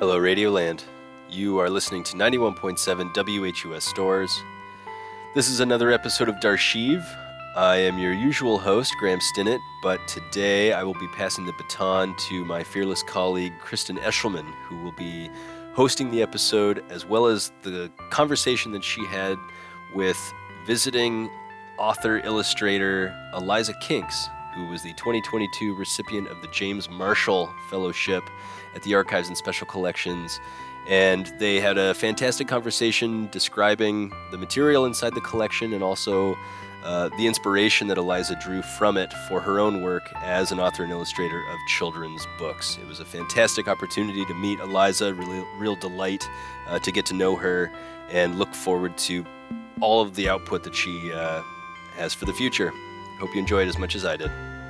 Hello, Radioland. You are listening to 91.7 WHUS Stores. This is another episode of Darshiv. I am your usual host, Graham Stinnett, but today I will be passing the baton to my fearless colleague, Kristen Eshelman, who will be hosting the episode, as well as the conversation that she had with visiting author-illustrator Eliza Kinks, who was the 2022 recipient of the James Marshall Fellowship at the Archives and Special Collections. And they had a fantastic conversation describing the material inside the collection and also the inspiration that Eliza drew from it for her own work as an author and illustrator of children's books. It was a fantastic opportunity to meet Eliza, real delight to get to know her, and look forward to all of the output that she has for the future. Hope you enjoyed as much as I did.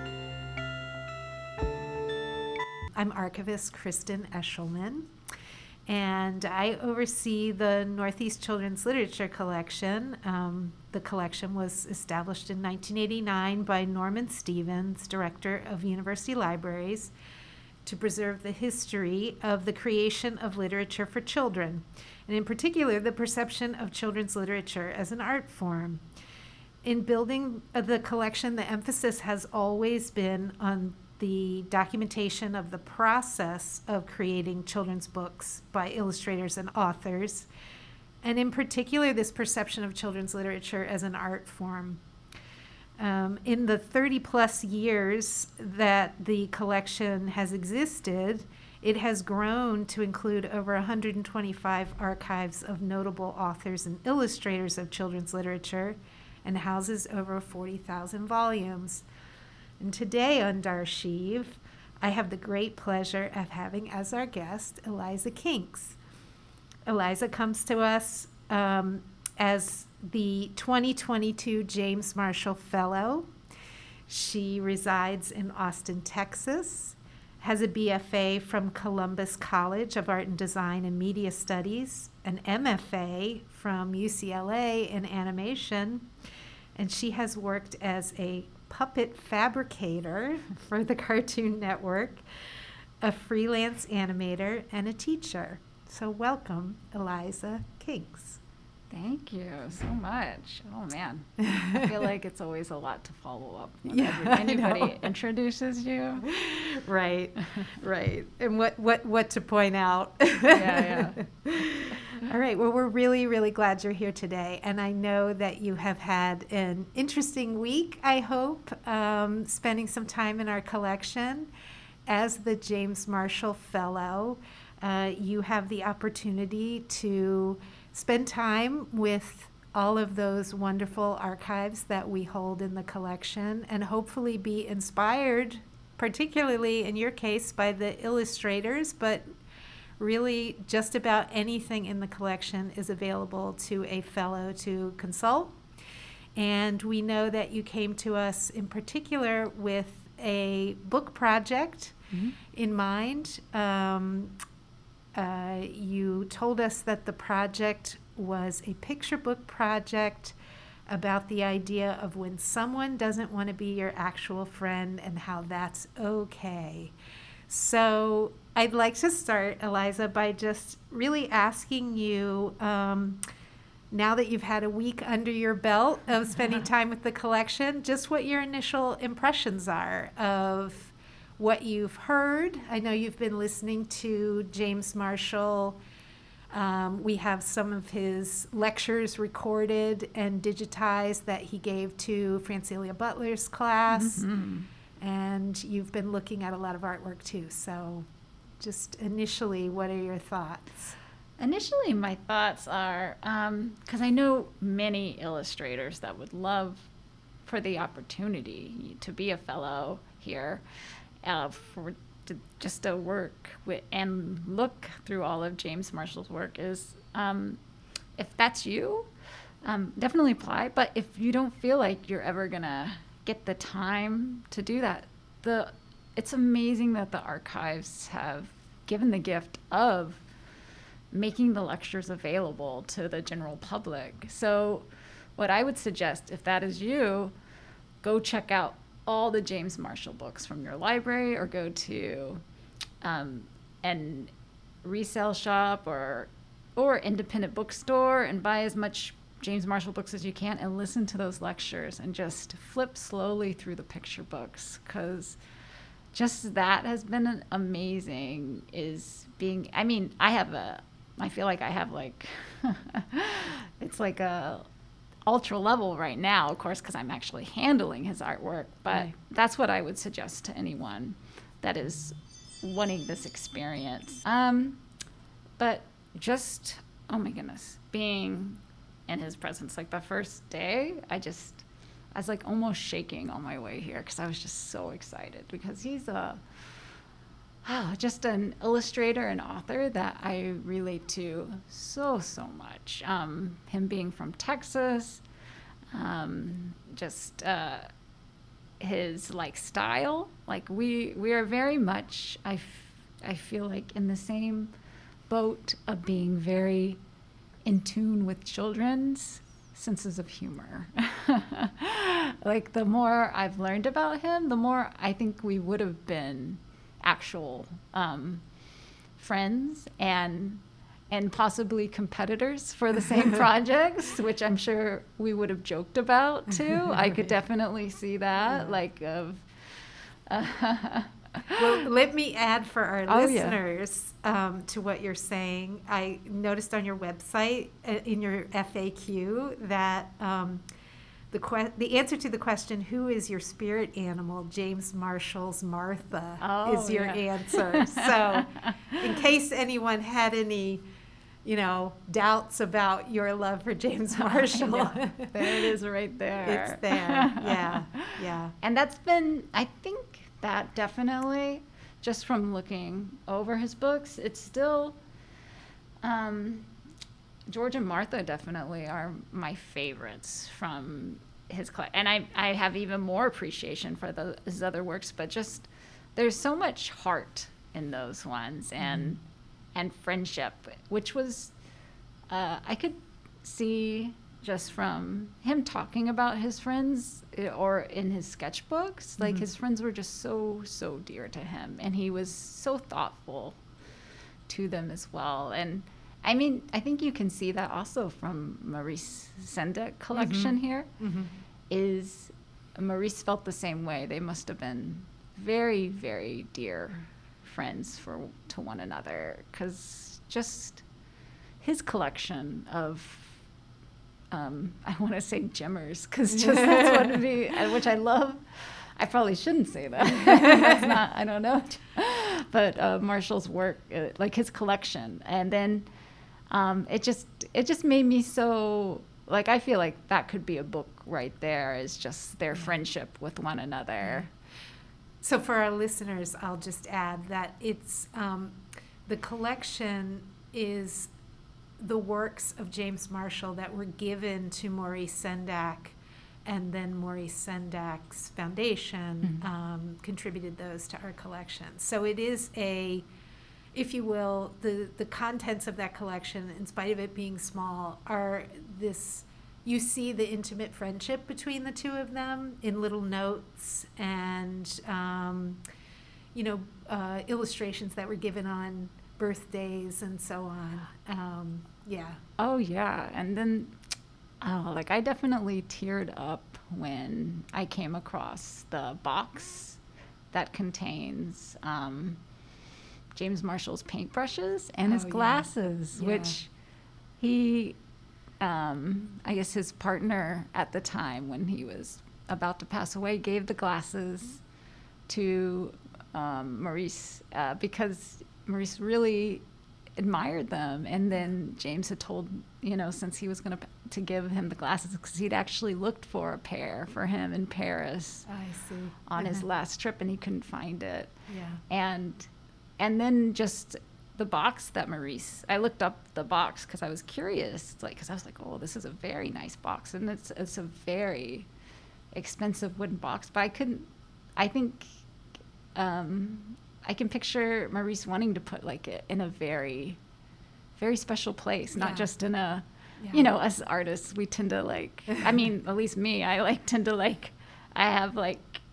I'm archivist Kristen Eshelman, and I oversee the Northeast Children's Literature Collection. The collection was established in 1989 by Norman Stevens, director of University Libraries, to preserve the history of the creation of literature for children, and in particular, the perception of children's literature as an art form. In building the collection, the emphasis has always been on the documentation of the process of creating children's books by illustrators and authors, and in particular, this perception of children's literature as an art form. In the 30-plus years that the collection has existed, it has grown to include over 125 archives of notable authors and illustrators of children's literature, and houses over 40,000 volumes. And today on Darshiv, I have the great pleasure of having as our guest Eliza Kinks. Eliza comes to us as the 2022 James Marshall Fellow. She resides in Austin, Texas, has a BFA from Columbus College of Art and Design and Media Studies, an MFA from UCLA in animation, and she has worked as a puppet fabricator for the Cartoon Network, a freelance animator, and a teacher. So welcome, Eliza Kinks. Thank you so much. Oh, man. I feel like it's always a lot to follow up when anybody introduces you. Right. And what to point out. Yeah. All right. Well, we're really, really glad you're here today. And I know that you have had an interesting week, I hope, spending some time in our collection. As the James Marshall Fellow, you have the opportunity to spend time with all of those wonderful archives that we hold in the collection and hopefully be inspired, particularly in your case, by the illustrators, but really just about anything in the collection is available to a fellow to consult. And we know that you came to us in particular with a book project in mind. You told us that the project was a picture book project about the idea of when someone doesn't want to be your actual friend and how that's okay. So I'd like to start, Eliza, by just really asking you, now that you've had a week under your belt of spending time with the collection, just what your initial impressions are of what you've heard. I know you've been listening to James Marshall. We have some of his lectures recorded and digitized that he gave to Francilia Butler's class. Mm-hmm. And you've been looking at a lot of artwork too. So just initially, what are your thoughts? Initially, my thoughts are, because I know many illustrators that would love for the opportunity to be a fellow here. Just to work with and look through all of James Marshall's work is, if that's you, definitely apply. But if you don't feel like you're ever gonna get the time to do that, it's amazing that the archives have given the gift of making the lectures available to the general public. So what I would suggest, if that is you, go check out all the James Marshall books from your library, or go to and resale shop or independent bookstore and buy as much James Marshall books as you can and listen to those lectures and just flip slowly through the picture books, because just that has been amazing. I feel like I have like it's like a ultra level right now, of course, because I'm actually handling his artwork, but Right. that's what I would suggest to anyone that is wanting this experience. But just, oh my goodness, being in his presence, like the first day, I was like almost shaking on my way here because I was just so excited, because he's just an illustrator and author that I relate to so much. Him being from Texas, his like style, like we are very much, I feel like, in the same boat of being very in tune with children's senses of humor. Like the more I've learned about him, the more I think we would have been actual friends and possibly competitors for the same projects, which I'm sure we would have joked about too. I could definitely see that, Well, let me add for our Oh, yeah. listeners to what you're saying. I noticed on your website, in your FAQ, that the answer to the question, who is your spirit animal, James Marshall's Martha, is your answer. So in case anyone had any, doubts about your love for James Marshall. There it is right there. It's there. Yeah. And that's been, I think that definitely, just from looking over his books, it's still, George and Martha definitely are my favorites from his collection. And I have even more appreciation for his other works, but just there's so much heart in those ones, and friendship, which was, I could see just from him talking about his friends or in his sketchbooks, like his friends were just so dear to him, and he was so thoughtful to them as well. And I mean, I think you can see that also from Maurice Sendak collection here. Is Maurice felt the same way. They must have been very, very dear friends to one another, because just his collection of I want to say Jimmers, because just that's what it'd be, which I love. I probably shouldn't say that. That's not, I don't know. But Marshall's work, like his collection, and then it just made me so, like, I feel like that could be a book right there, is just their friendship with one another. So for our listeners, I'll just add that it's the collection is the works of James Marshall that were given to Maurice Sendak, and then Maurice Sendak's foundation contributed those to our collection. So it is if you will, the contents of that collection, in spite of it being small, are this, you see the intimate friendship between the two of them in little notes and, illustrations that were given on birthdays and so on. Oh, yeah. And then, I definitely teared up when I came across the box that contains James Marshall's paintbrushes and his glasses, which he, I guess his partner at the time when he was about to pass away, gave the glasses to Maurice because Maurice really admired them. And then James had told, since he was going to give him the glasses, because he'd actually looked for a pair for him in Paris on his last trip, and he couldn't find it. And then just the box that Maurice, I looked up the box because I was curious, because I was like, oh, this is a very nice box, and it's a very expensive wooden box, but I think I can picture Maurice wanting to put it in a very, very special place, not just in a, us artists, we tend to at least me, I tend to I have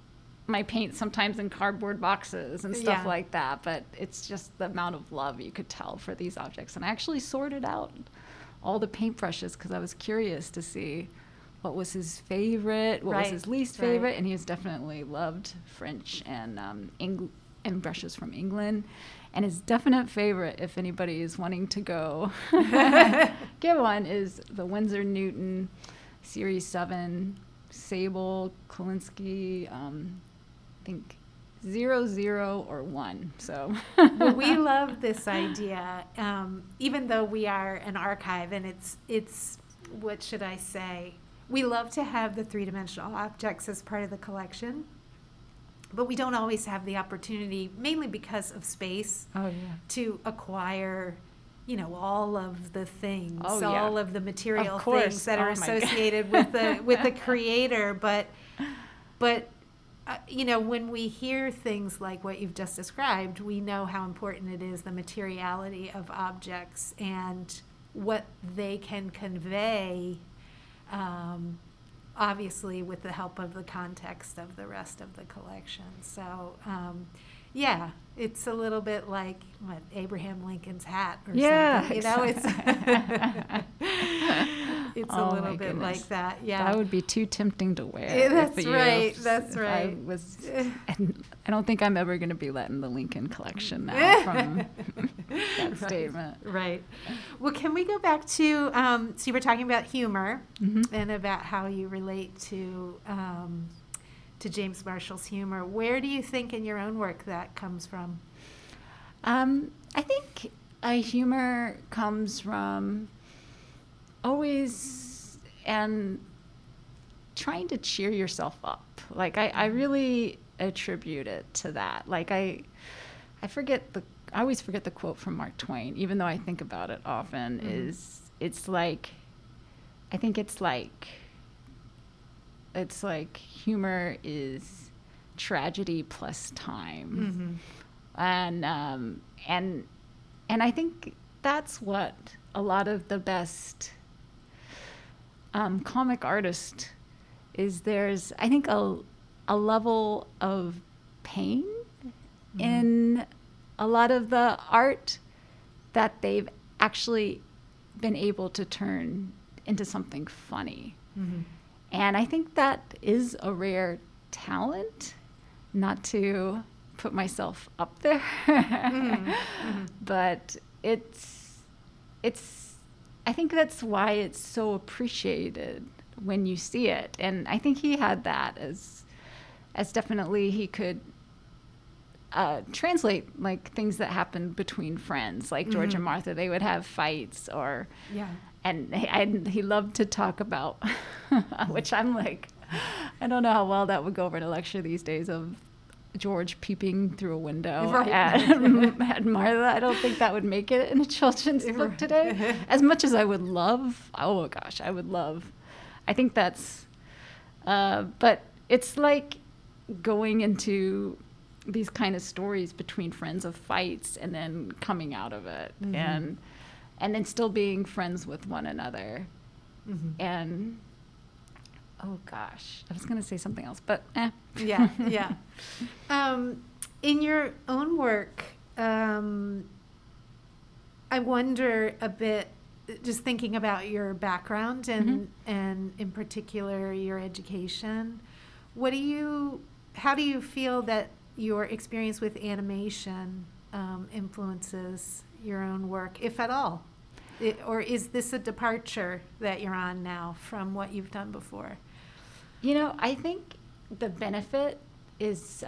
my paint sometimes in cardboard boxes and stuff Yeah. like that, but it's just the amount of love you could tell for these objects. And I actually sorted out all the paintbrushes because I was curious to see what was his favorite, what was Right, his least right. favorite, and he has definitely loved French and brushes from England. And his definite favorite, if anybody is wanting to go get one, is the Winsor Newton Series 7 Sable Kolinsky, I think 00 or 1. So Well, we love this idea, even though we are an archive, and it's what should I say? We love to have the three-dimensional objects as part of the collection, but we don't always have the opportunity, mainly because of space, oh yeah, to acquire, all of the things, Oh, yeah. all of the material Of course. things that are Oh, my God. associated with the creator. But when we hear things like what you've just described, we know how important it is, the materiality of objects and what they can convey, obviously with the help of the context of the rest of the collection. So, yeah, it's a little bit like Abraham Lincoln's hat or Yeah, something. It's a Oh, little my bit goodness. like that. Yeah. that would be too tempting to wear. Yeah, that's if you- right, if- that's if right. and I don't think I'm ever going to be letting the Lincoln collection now from that statement. Right. Well, can we go back to, so you were talking about humor Mhm. and about how you relate to James Marshall's humor. Where do you think in your own work that comes from? I think humor comes from always and trying to cheer yourself up. Like I really attribute it to that. Like I always forget the quote from Mark Twain, even though I think about it often. Mhm. I think it's like humor is tragedy plus time. Mm-hmm. And I think that's what a lot of the best comic artists is. There's, I think, a level of pain in a lot of the art that they've actually been able to turn into something funny. Mm-hmm. And I think that is a rare talent, not to put myself up there. But I think that's why it's so appreciated when you see it. And I think he had that as definitely he could translate like things that happened between friends, like George and Martha. They would have fights, or Yeah. and he loved to talk about, which I'm like, I don't know how well that would go over in a lecture these days, of George peeping through a window Right. at Martha. I don't think that would make it in a children's book today. As much as I would love, oh gosh, I would love. I think that's, but it's like going into these kind of stories between friends of fights and then coming out of it, and then still being friends with one another. And oh gosh, I was going to say something else, but Yeah, yeah. In your own work, I wonder a bit, just thinking about your background and in particular your education. How do you feel that your experience with animation influences your own work, if at all? Or is this a departure that you're on now from what you've done before? You know, I think the benefit is,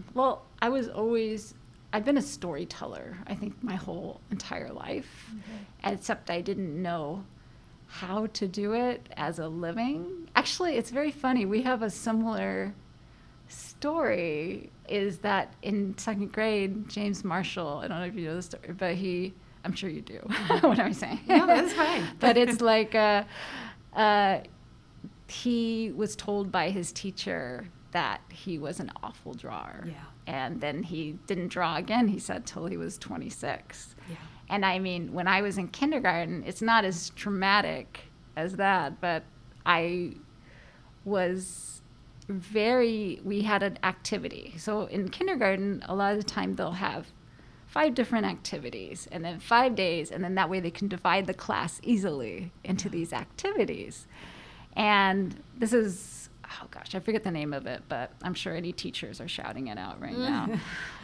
I've been a storyteller, I think, my whole entire life, except I didn't know how to do it as a living. Actually, it's very funny. We have a similar story, is that in second grade, James Marshall, I don't know if you know the story, but I'm sure you do. What am I saying? No, that's fine. But it's like, he was told by his teacher that he was an awful drawer. Yeah. And then he didn't draw again, he said, till he was 26. Yeah. And I mean, when I was in kindergarten, it's not as traumatic as that, but I was we had an activity. So in kindergarten, a lot of the time they'll have 5 different activities and then 5 days, and then that way they can divide the class easily into these activities. And this is, oh gosh, I forget the name of it, but I'm sure any teachers are shouting it out right now.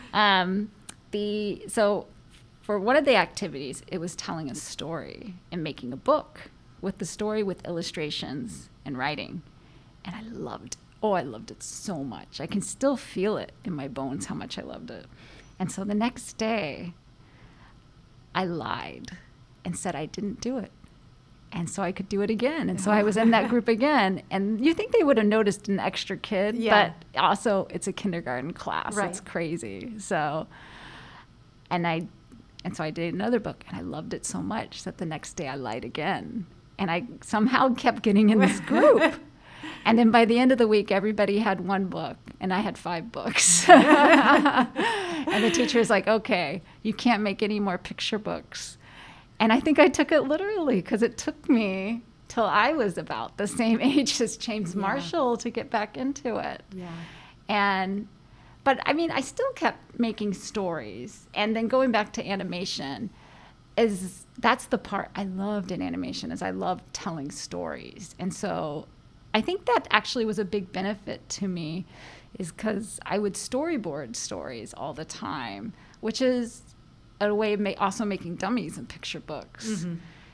So for one of the activities, it was telling a story and making a book with the story with illustrations and writing. And I loved it so much. I can still feel it in my bones how much I loved it. And so the next day, I lied and said I didn't do it. And so I could do it again. And so I was in that group again. And you think they would have noticed an extra kid, but also it's a kindergarten class. Right. It's crazy. So, and so I did another book, and I loved it so much that the next day I lied again. And I somehow kept getting in this group. And then by the end of the week, everybody had 1 book, and I had 5 books. And the teacher was like, okay, you can't make any more picture books. And I think I took it literally, because it took me till I was about the same age as James Marshall to get back into it. Yeah. But I mean, I still kept making stories. And then going back to animation, that's the part I loved in animation, is I loved telling stories. And so I think that actually was a big benefit to me, is because I would storyboard stories all the time, which is a way of also making dummies and picture books. Mm-hmm.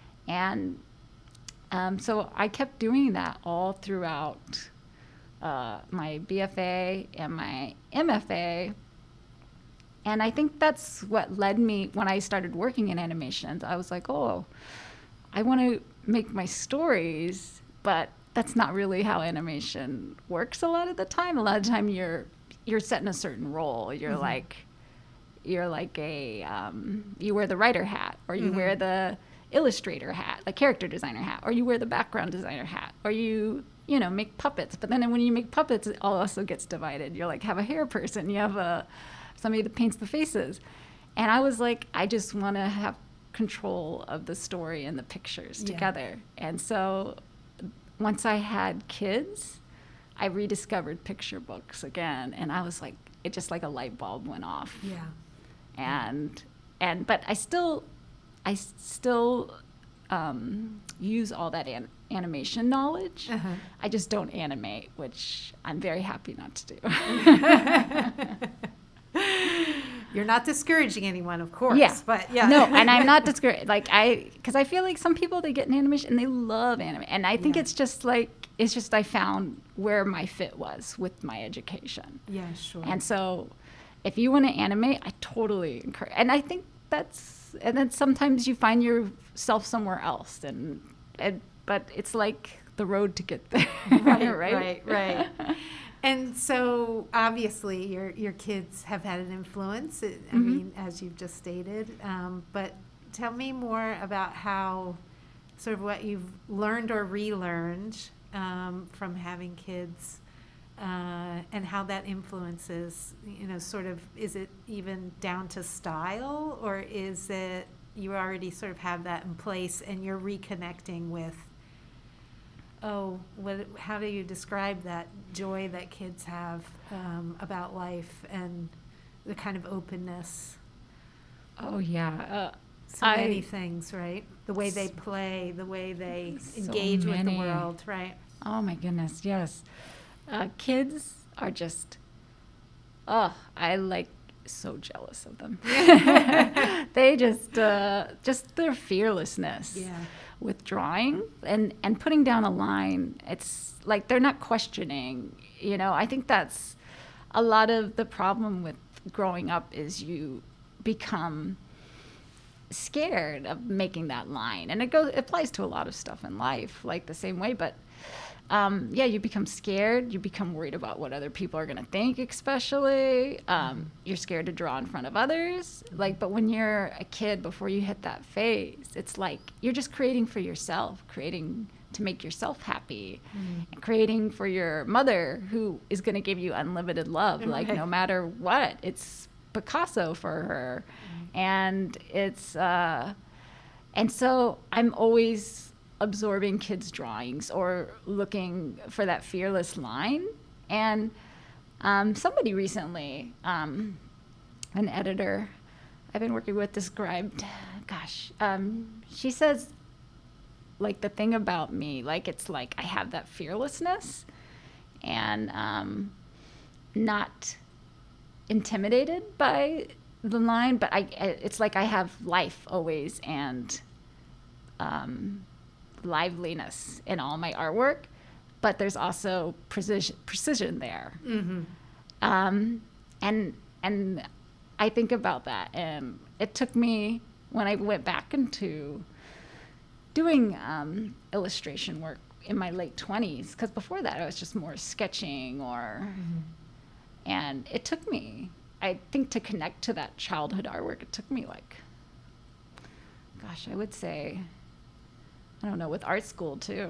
And so I kept doing that all throughout my BFA and my MFA. And I think that's what led me, when I started working in animations, I was like, oh, I want to make my stories, but that's not really how animation works a lot of the time. A lot of the time you're set in a certain role. You're mm-hmm. like you wear the writer hat, or you mm-hmm. wear the illustrator hat, the character designer hat, or you wear the background designer hat, or you make puppets. But then when you make puppets, it also gets divided. You're like, have a hair person, you have somebody that paints the faces. And I was like, I just want to have control of the story and the pictures together. And so once I had kids, I rediscovered picture books again, and I was like, it just like a light bulb went off. Yeah. But I still use all that animation knowledge. Uh-huh. I just don't animate, which I'm very happy not to do. You're not discouraging anyone, of course. Yeah. But yeah. No, and I'm not discouraged. Because I feel like some people, they get in animation and they love anime. And I think it's just I found where my fit was with my education. Yeah, sure. And so if you want to animate, I totally encourage. And I think and then sometimes you find yourself somewhere else. But it's like the road to get there. Right. And so obviously your kids have had an influence, I mm-hmm. mean, as you've just stated. But tell me more about how, sort of what you've learned or relearned from having kids, and how that influences, sort of, is it even down to style, or is it you already sort of have that in place and you're reconnecting with, how do you describe that joy that kids have about life and the kind of openness? Oh, yeah. Many things, right? The way they play, the way they engage with the world, right? Oh, my goodness, yes. Kids are just, so jealous of them. They just their fearlessness. Yeah. With drawing and putting down a line, it's like they're not questioning. I think that's a lot of the problem with growing up, is you become scared of making that line. And it applies to a lot of stuff in life, like the same way. But you become scared. You become worried about what other people are going to think, especially. You're scared to draw in front of others. But when you're a kid, before you hit that phase, it's like you're just creating for yourself, creating to make yourself happy, and creating for your mother, who is going to give you unlimited love, no matter what. It's Picasso for her. And it's, and so I'm always absorbing kids' drawings or looking for that fearless line. And somebody recently, an editor I've been working with, described, she says, like, the thing about me, like, it's like I have that fearlessness and not intimidated by the line, but it's like I have life always and liveliness in all my artwork, but there's also precision there. Mm-hmm. And I think about that, and it took me, when I went back into doing illustration work in my late 20s, because before that I was just more sketching and it took me, I think, to connect to that childhood artwork, it took me like, I would say, I don't know, with art school too,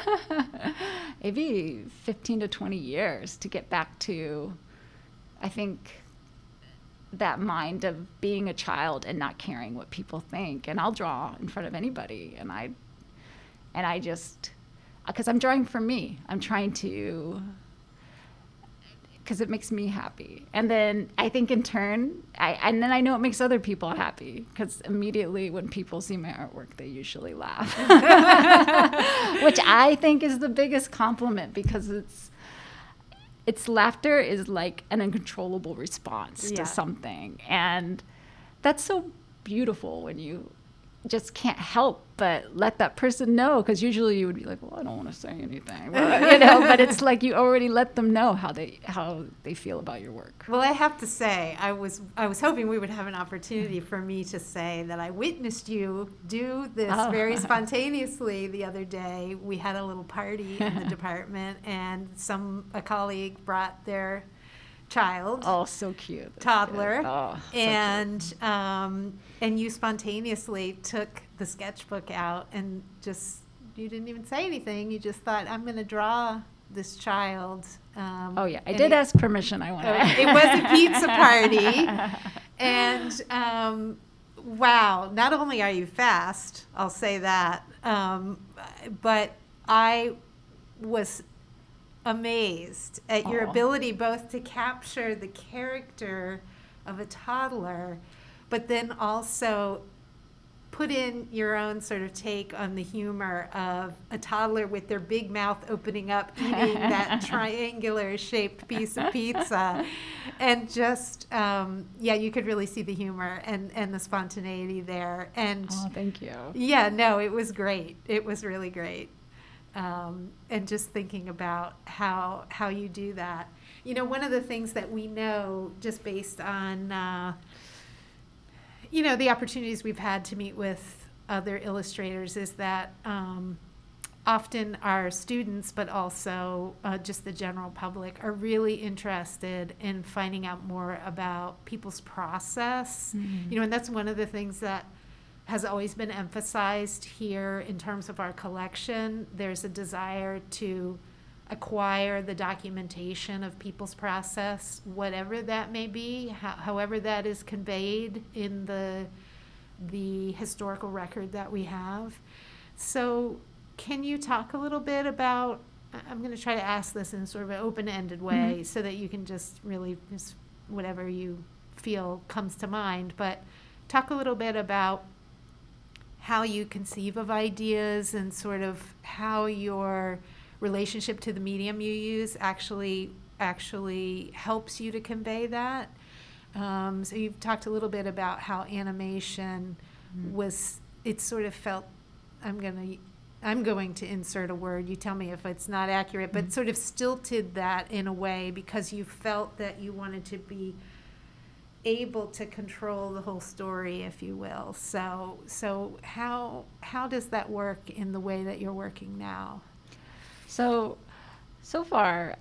maybe 15 to 20 years to get back to, I think, that mind of being a child and not caring what people think. And I'll draw in front of anybody, and I just, because I'm drawing for me, I'm trying to, because it makes me happy. And then I think in turn, and then I know it makes other people happy, because immediately when people see my artwork, they usually laugh, which I think is the biggest compliment, because it's laughter is like an uncontrollable response to something. And that's so beautiful when you just can't help but let that person know, because usually you would be like, well, I don't want to say anything, but it's like you already let them know how they feel about your work. Well, I have to say, I was hoping we would have an opportunity for me to say that I witnessed you do this very spontaneously the other day. We had a little party in the department, and a colleague brought their child. Oh, so cute. Toddler. Oh, so and you spontaneously took the sketchbook out and you didn't even say anything. You just thought, I'm going to draw this child. I did ask permission. I wanted. It was a pizza party. And wow, not only are you fast, I'll say that, but I was amazed at your ability both to capture the character of a toddler, but then also put in your own sort of take on the humor of a toddler with their big mouth opening up, eating that triangular shaped piece of pizza. And just, you could really see the humor and the spontaneity there. And thank you. Yeah, no, it was great. It was really great. And just thinking about how you do that. You know, one of the things that we know, just based on, the opportunities we've had to meet with other illustrators, is that often our students, but also just the general public, are really interested in finding out more about people's process. Mm-hmm. And that's one of the things that has always been emphasized here in terms of our collection. There's a desire to acquire the documentation of people's process, whatever that may be, however that is conveyed in the historical record that we have. So can you talk a little bit about, I'm going to try to ask this in sort of an open-ended way, so that you can just really, just whatever you feel comes to mind, but talk a little bit about how you conceive of ideas and sort of how your relationship to the medium you use actually helps you to convey that. So you've talked a little bit about how animation was, it sort of felt, I'm going to insert a word, you tell me if it's not accurate, but sort of stilted that in a way because you felt that you wanted to be able to control the whole story, if you will. So how does that work in the way that you're working now? So far,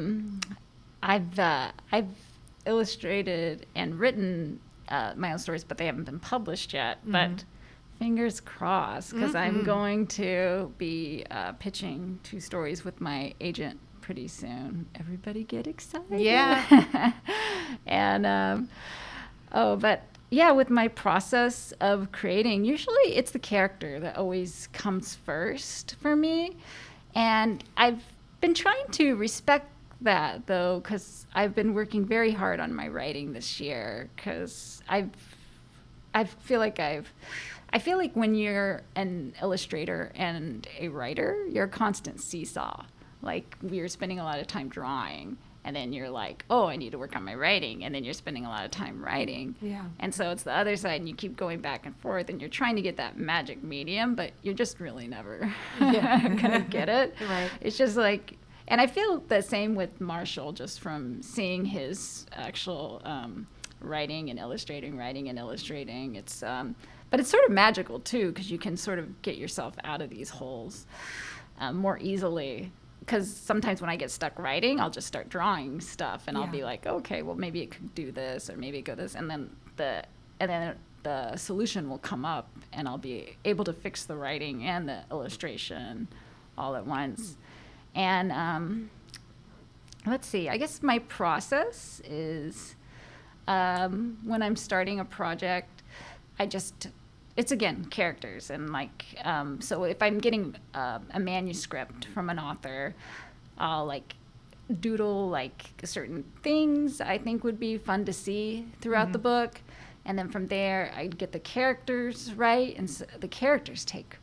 I've illustrated and written my own stories, but they haven't been published yet. Mm-hmm. But fingers crossed, because I'm going to be pitching 2 stories with my agent pretty soon. Everybody get excited. Yeah. And, but yeah, with my process of creating, usually it's the character that always comes first for me. And I've been trying to respect that though, because I've been working very hard on my writing this year, because I feel like when you're an illustrator and a writer, you're a constant seesaw. Like, we're spending a lot of time drawing, and then you're like, oh, I need to work on my writing, and then you're spending a lot of time writing. Yeah. And so it's the other side, and you keep going back and forth, and you're trying to get that magic medium, but you're just really never gonna get it. Right. It's just like, and I feel the same with Marshall, just from seeing his actual writing and illustrating. It's but it's sort of magical too, because you can sort of get yourself out of these holes more easily. Because sometimes when I get stuck writing, I'll just start drawing stuff, and I'll be like, okay, well, maybe it could do this, or maybe it go this, and then the solution will come up, and I'll be able to fix the writing and the illustration all at once. And let's see, I guess my process is when I'm starting a project, it's again characters, and like so if I'm getting a manuscript from an author, I'll like doodle like certain things I think would be fun to see throughout the book, and then from there I'd get the characters right, and so the characters take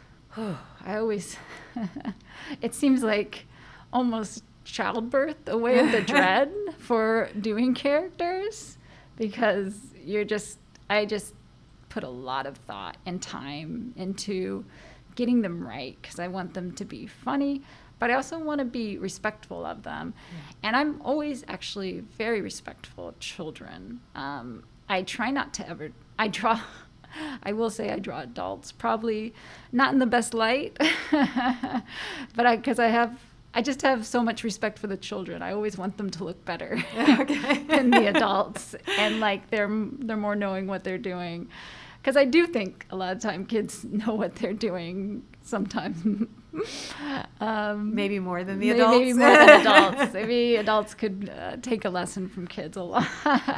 it seems like almost childbirth, a way of the dread for doing characters, because I just put a lot of thought and time into getting them right, because I want them to be funny, but I also want to be respectful of them. And I'm always actually very respectful of children. I try not to ever, I will say I draw adults, probably not in the best light, but because I just have so much respect for the children. I always want them to look better than the adults, and like they're more knowing what they're doing. Because I do think a lot of time kids know what they're doing sometimes. Maybe more than the adults. Maybe more than adults. Maybe adults could take a lesson from kids a lot.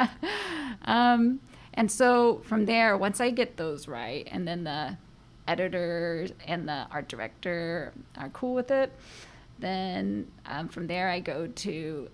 And so from there, once I get those right, and then the editor and the art director are cool with it, then from there I go to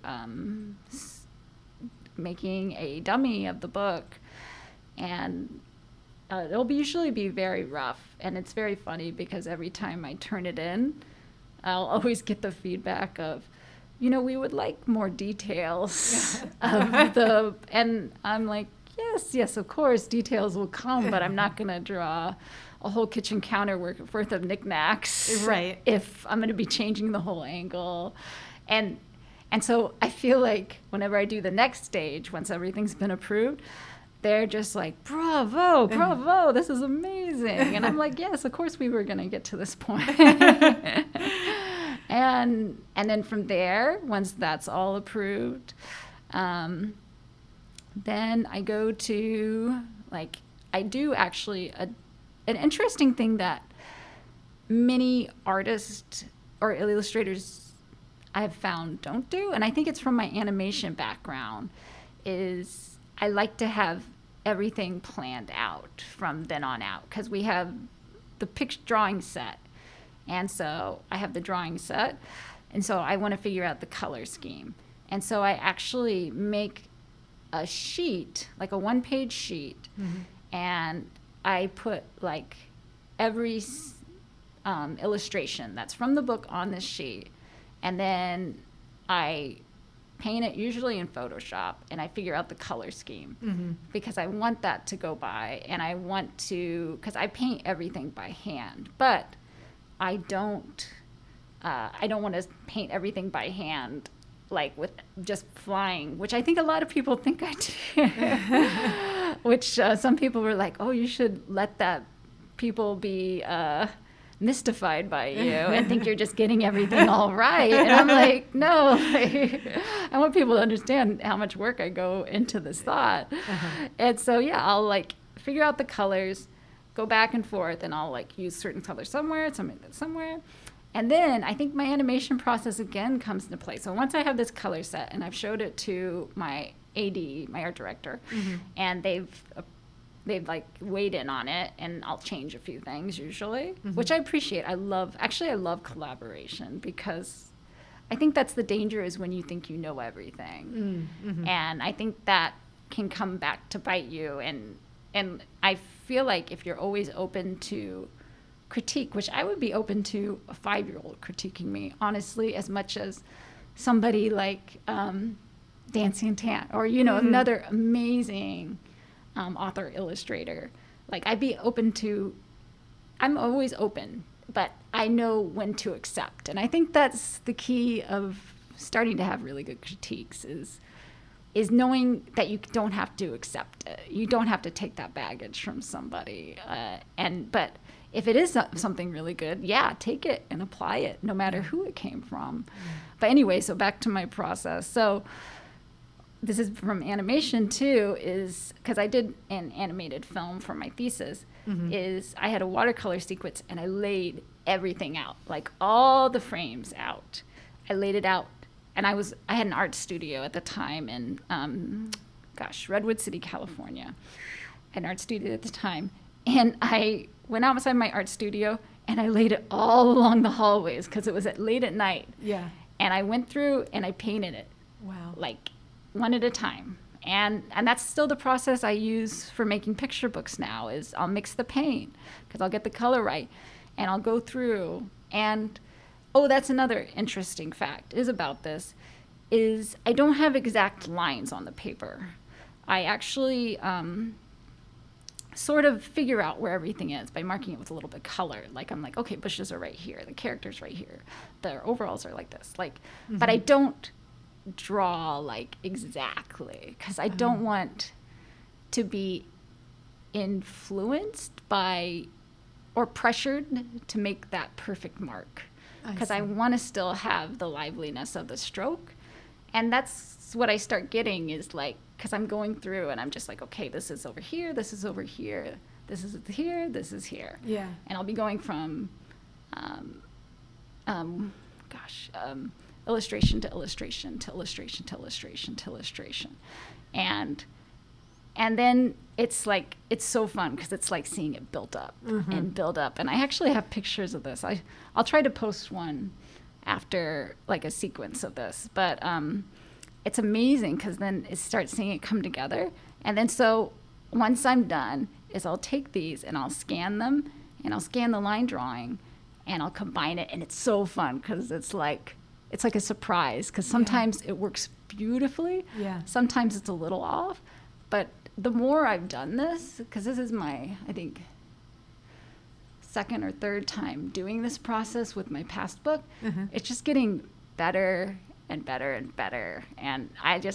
making a dummy of the book. And it'll usually be very rough, and it's very funny because every time I turn it in, I'll always get the feedback of, we would like more details and I'm like, yes, of course, details will come, but I'm not going to draw a whole kitchen counter worth of knickknacks. Right. If I'm going to be changing the whole angle. And so I feel like whenever I do the next stage, once everything's been approved, they're just like, bravo, this is amazing. And I'm like, yes, of course we were going to get to this point. and then from there, once that's all approved, then I go to, like, I do actually an interesting thing that many artists or illustrators I've found don't do, and I think it's from my animation background, is I like to have everything planned out from then on out, because we have the drawing set. And so I have the drawing set, and so I want to figure out the color scheme. And so I actually make a sheet, like a one-page sheet, and I put like every illustration that's from the book on this sheet, and then I paint it usually in Photoshop, and I figure out the color scheme, because I want that to go by, and I want to, because I paint everything by hand, but I don't want to paint everything by hand like with just flying, which I think a lot of people think I do. Which some people were like, oh, you should let that people be mystified by you and think you're just getting everything all right. And I'm like, no, I want people to understand how much work I go into this thought. And so, yeah, I'll like figure out the colors, go back and forth, and I'll like use certain colors somewhere, somewhere. And then I think my animation process again comes into play. So once I have this color set and I've showed it to my AD, my art director, and they've like weighed in on it, and I'll change a few things usually, which I appreciate. I love collaboration, because I think that's the danger, is when you think you know everything. And I think that can come back to bite you. And I feel like if you're always open to critique, which I would be open to a 5-year-old critiquing me, honestly, as much as somebody like Dan Santan, or, you know, another amazing author, illustrator. Like, I'm always open, but I know when to accept. And I think that's the key of starting to have really good critiques, is knowing that you don't have to accept it. You don't have to take that baggage from somebody. But if it is something really good, yeah, take it and apply it, no matter who it came from. But anyway, so back to my process. So this is from animation too, is because I did an animated film for my thesis, is I had a watercolor sequence and I laid everything out, like all the frames out. I laid it out. And I had an art studio at the time in, Redwood City, California. I had an art studio at the time. And I went outside my art studio and I laid it all along the hallways, because it was late at night. Yeah. And I went through and I painted it. Wow. Like, one at a time. And that's still the process I use for making picture books now, is I'll mix the paint, because I'll get the color right. And I'll go through and... Oh, that's another interesting fact about this, is I don't have exact lines on the paper. I actually sort of figure out where everything is by marking it with a little bit of color. Like, I'm like, okay, bushes are right here, the characters right here, the overalls are like this. Like, but I don't draw like exactly, because I don't want to be influenced by or pressured to make that perfect mark. Because I want to still have the liveliness of the stroke. And that's what I start getting, is like, because I'm going through and I'm just like, okay, this is over here, this is over here, this is here, this is here. Yeah. And I'll be going from, illustration to illustration to illustration to illustration to illustration. And then it's like, it's so fun, because it's like seeing it build up and build up. And I actually have pictures of this. I'll try to post one after, like, a sequence of this. But it's amazing, because then it starts seeing it come together. And then so once I'm done, is I'll take these and I'll scan them, and I'll scan the line drawing, and I'll combine it. And it's so fun, because it's like a surprise, because sometimes it works beautifully. Yeah. Sometimes it's a little off. But the more I've done this, because this is my, I think, second or third time doing this process with my past book, it's just getting better and better and better. And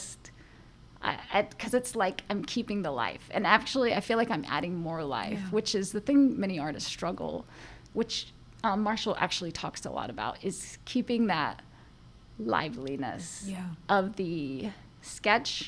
because it's like I'm keeping the life. And actually, I feel like I'm adding more life, which is the thing many artists struggle, which Marshall actually talks a lot about, is keeping that liveliness of the sketch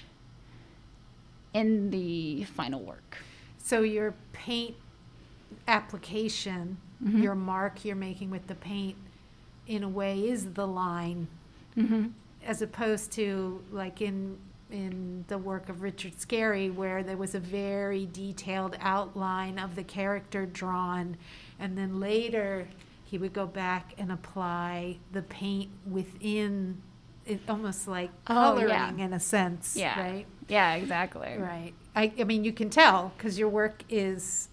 in the final work. So your paint application, your mark you're making with the paint, in a way is the line, as opposed to like in the work of Richard Scarry, where there was a very detailed outline of the character drawn, and then later he would go back and apply the paint within it, almost like coloring in a sense, right? Yeah, exactly. Right. I mean, you can tell, because your work is,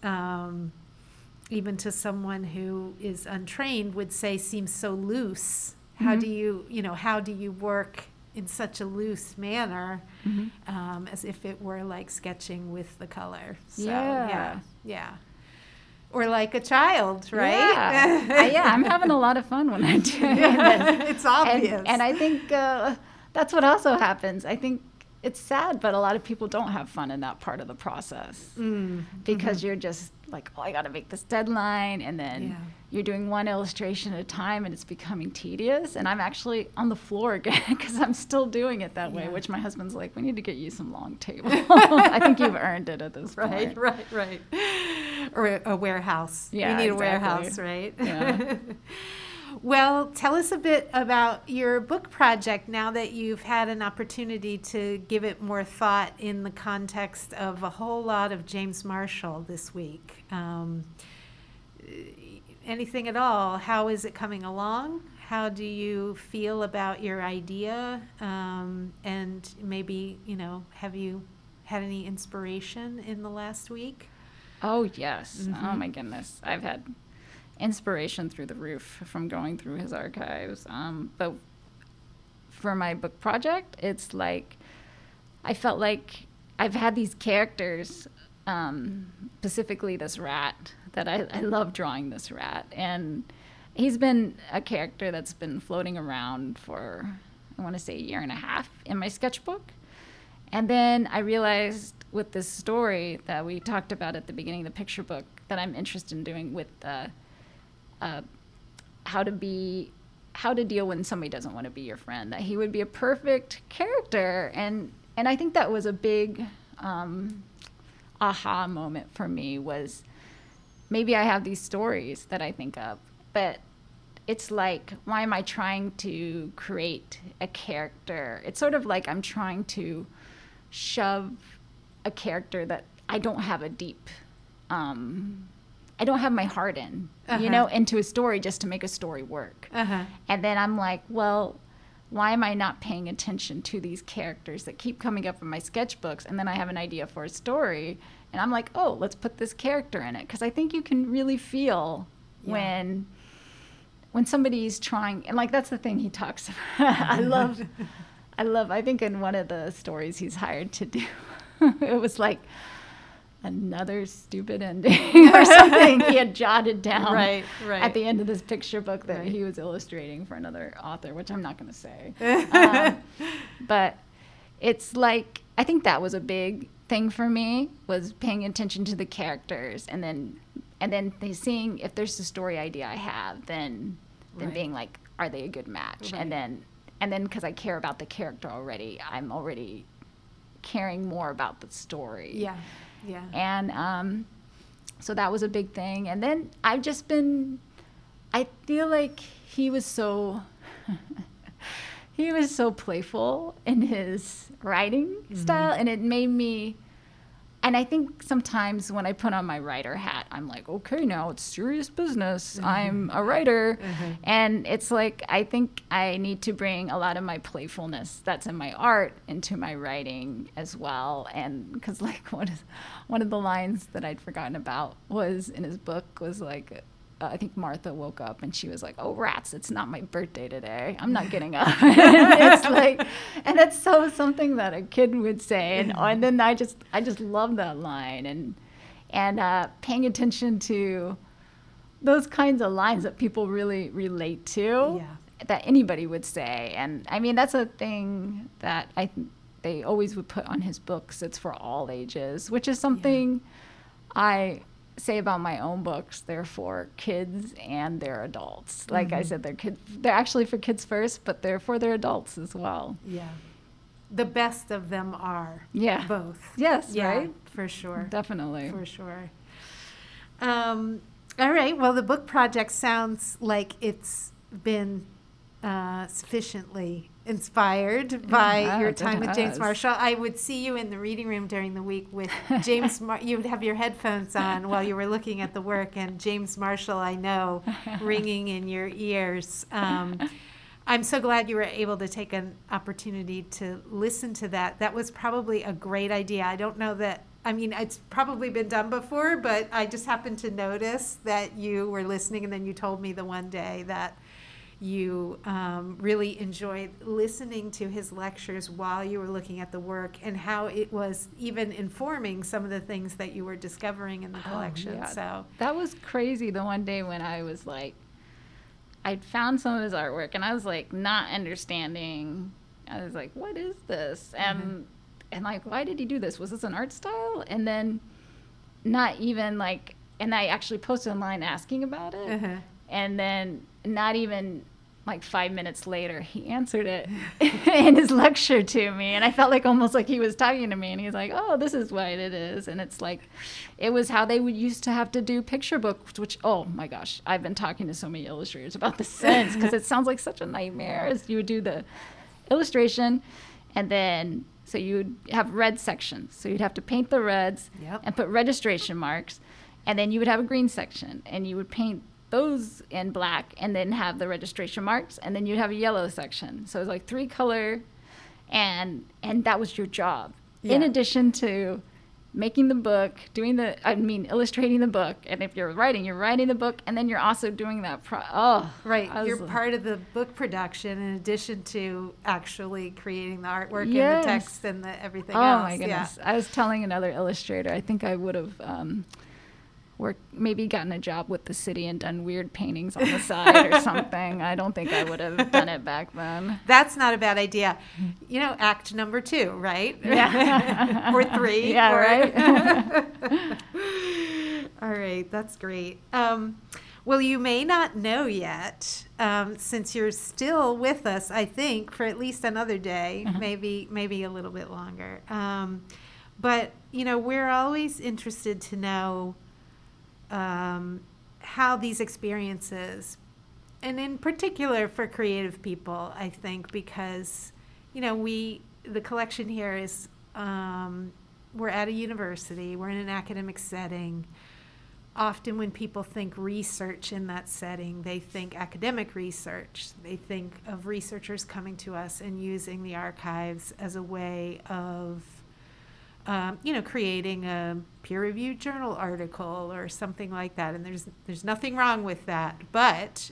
even to someone who is untrained, would say seems so loose. How do you work in such a loose manner, as if it were like sketching with the color? So, yeah. Or like a child, right? Yeah, I'm having a lot of fun when I do it. It's obvious. And I think that's what also happens. I think it's sad, but a lot of people don't have fun in that part of the process, because you're just like, oh, I got to make this deadline, and then you're doing one illustration at a time, and it's becoming tedious. And I'm actually on the floor again, because I'm still doing it that way, which my husband's like, we need to get you some long table. I think you've earned it at this point. Right. Or a warehouse. Yeah, you need exactly. a warehouse, right? Yeah. Well, tell us a bit about your book project now that you've had an opportunity to give it more thought in the context of a whole lot of James Marshall this week. Anything at all? How is it coming along? how do you feel about your idea? And maybe, have you had any inspiration in the last week? Oh, yes. Oh, my goodness. I've had inspiration through the roof from going through his archives. But for my book project, it's like I felt like I've had these characters, specifically this rat, that I love drawing this rat. And he's been a character that's been floating around for, I want to say, a year and a half in my sketchbook. And then I realized with this story that we talked about at the beginning of the picture book that I'm interested in doing with how to deal when somebody doesn't want to be your friend, that he would be a perfect character. And I think that was a big aha moment for me, was maybe I have these stories that I think of, but it's like, why am I trying to create a character? It's sort of like I'm trying to shove a character that I don't have a deep, I don't have my heart in, into a story just to make a story work. And then I'm like, well, why am I not paying attention to these characters that keep coming up in my sketchbooks? And then I have an idea for a story, and I'm like, oh, let's put this character in it. Because I think you can really feel when somebody's trying, and like that's the thing he talks about. I think in one of the stories he's hired to do, it was like another stupid ending or something he had jotted down right. at the end of this picture book that he was illustrating for another author, which I'm not going to say. But it's like, I think that was a big thing for me, was paying attention to the characters, and then seeing if there's a story idea I have, then being like, are they a good match? And then because I care about the character already, I'm already caring more about the story. Yeah. And so that was a big thing. And then I feel like he was so playful in his writing style, and it made me, and I think sometimes when I put on my writer hat, I'm like, okay, now it's serious business. I'm a writer. And it's like, I think I need to bring a lot of my playfulness that's in my art into my writing as well. And because like one of the lines that I'd forgotten about was in his book was like, I think Martha woke up and she was like, oh, rats, it's not my birthday today. I'm not getting up. It's like, and that's so something that a kid would say. And then I just love that line, and paying attention to those kinds of lines that people really relate to, that anybody would say. And I mean, that's a thing that they always would put on his books. It's for all ages, which is something I say about my own books. They're for kids and they're adults. Like I said, they're actually for kids first, but they're for their adults as well. Yeah. The best of them are both. Yes, right? For sure. Definitely. For sure. All right. Well, the book project sounds like it's been sufficiently inspired by your time with James Marshall. I would see you in the reading room during the week with James. You would have your headphones on while you were looking at the work, and James Marshall, I know, ringing in your ears. I'm so glad you were able to take an opportunity to listen to that. That was probably a great idea. I don't know that, I mean, it's probably been done before, but I just happened to notice that you were listening, and then you told me the one day that you really enjoyed listening to his lectures while you were looking at the work, and how it was even informing some of the things that you were discovering in the collection. Yeah. So that was crazy the one day when I was like, I'd found some of his artwork and I was like not understanding. I was like, what is this? And like, why did he do this? Was this an art style? And then not even like, and I actually posted online asking about it. And then not even like 5 minutes later, he answered it in his lecture to me. And I felt like almost like he was talking to me, and he's like, oh, this is what it is. And it's like, it was how they would used to have to do picture books, which, oh my gosh, I've been talking to so many illustrators about this since, because it sounds like such a nightmare. As you would do the illustration, and then, so you would have red sections. So you'd have to paint the reds and put registration marks. And then you would have a green section, and you would paint those in black and then have the registration marks, and then you'd have a yellow section. So it was like 3 color, and that was your job. Yeah. In addition to making the book, illustrating the book. And if you're writing the book, and then you're also doing that. Right. You're part of the book production in addition to actually creating the artwork and the text and everything else. Oh, my goodness. Yeah. I was telling another illustrator, I think I would have maybe gotten a job with the city and done weird paintings on the side or something. I don't think I would have done it back then. That's not a bad idea. Act number 2, right? Yeah. Or 3. Yeah, right? All right, that's great. Well, you may not know yet, since you're still with us, I think, for at least another day, maybe a little bit longer. But, we're always interested to know how these experiences, and in particular for creative people, I think, because, the collection here is, we're at a university, we're in an academic setting. Often when people think research in that setting, they think academic research. They think of researchers coming to us and using the archives as a way of creating a peer-reviewed journal article or something like that. And there's nothing wrong with that. But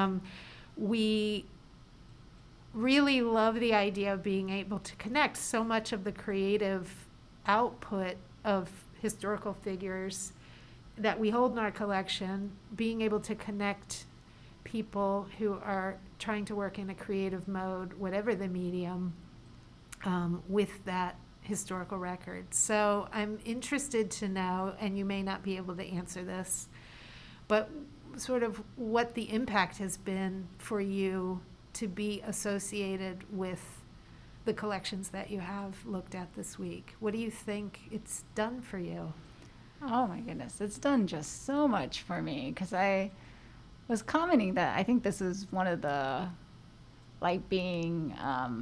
we really love the idea of being able to connect so much of the creative output of historical figures that we hold in our collection, being able to connect people who are trying to work in a creative mode, whatever the medium, with that historical record. So I'm interested to know, and you may not be able to answer this, but sort of what the impact has been for you to be associated with the collections that you have looked at this week. What do you think it's done for you? Oh my goodness, it's done just so much for me, because I was commenting that I think this is one of the, being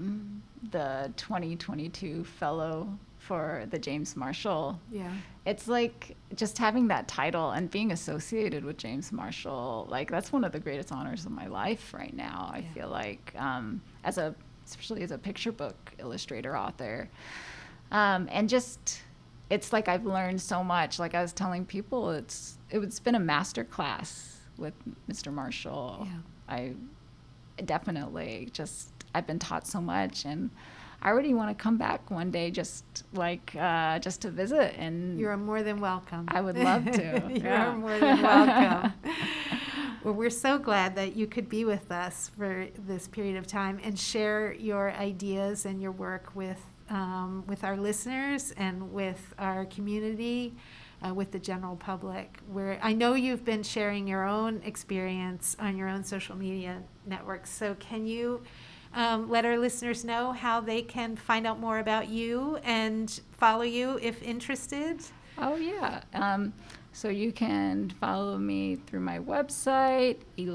the 2022 fellow for the James Marshall. Yeah. It's just having that title and being associated with James Marshall, that's one of the greatest honors of my life right now. I feel like, especially as a picture book illustrator, author, and just, it's like I've learned so much. Like I was telling people, it's been a master class with Mr. Marshall. Yeah. I definitely I've been taught so much, and I already want to come back one day just to visit. And you're more than welcome. I would love to. You're more than welcome. Well, we're so glad that you could be with us for this period of time and share your ideas and your work with our listeners and with our community, with the general public. I know you've been sharing your own experience on your own social media networks. So can you let our listeners know how they can find out more about you and follow you if interested? Oh, yeah. So you can follow me through my website,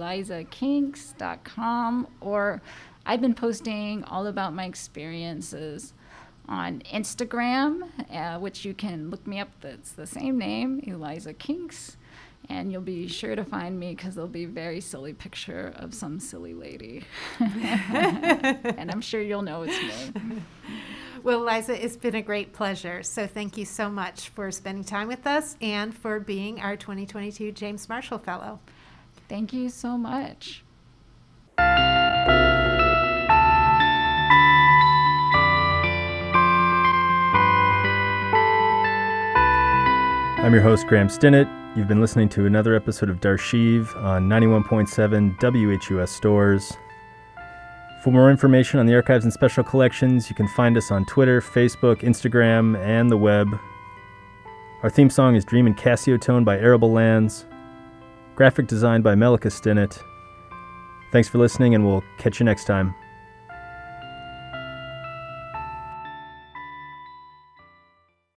elizakinks.com, or I've been posting all about my experiences on Instagram, which you can look me up. That's the same name, Eliza Kinks, and you'll be sure to find me because there'll be a very silly picture of some silly lady. And I'm sure you'll know it's me. Well, Eliza, it's been a great pleasure. So thank you so much for spending time with us and for being our 2022 James Marshall Fellow. Thank you so much. I'm your host, Graham Stinnett. You've been listening to another episode of Darshiv on 91.7 WHUS Stores. For more information on the archives and special collections, you can find us on Twitter, Facebook, Instagram, and the web. Our theme song is Dream in Casio Tone by Arable Lands. Graphic design by Melika Stinnett. Thanks for listening, and we'll catch you next time.